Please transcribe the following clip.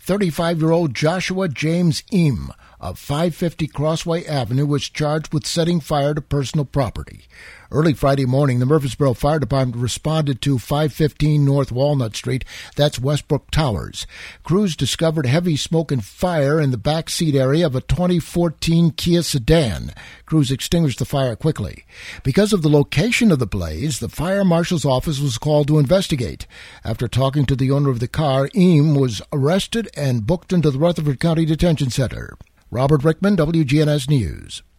35-year-old Joshua James Eam of 550 Crossway Avenue was charged with setting fire to personal property. Early Friday morning, the Murfreesboro Fire Department responded to 515 North Walnut Street, that's Westbrook Towers. Crews discovered heavy smoke and fire in the back seat area of a 2014 Kia sedan. Crews extinguished the fire quickly. Because of the location of the blaze, the fire marshal's office was called to investigate. After talking to the owner of the car, Eam was arrested and booked into the Rutherford County Detention Center. Robert Rickman, WGNS News.